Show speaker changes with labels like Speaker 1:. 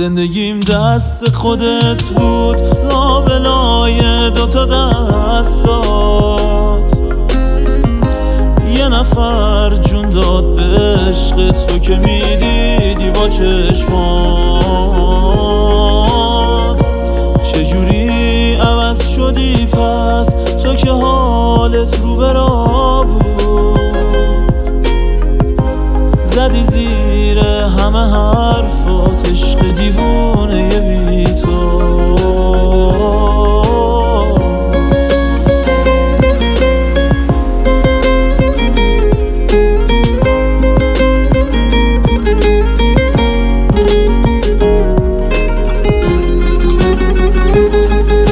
Speaker 1: زندگیم دست خودت بود، لابلای دوتا دستات. یه نفر جون داد به عشق تو که میدیدی با چشمات. چجوری عوض شدی پس تو که حالت رو برات.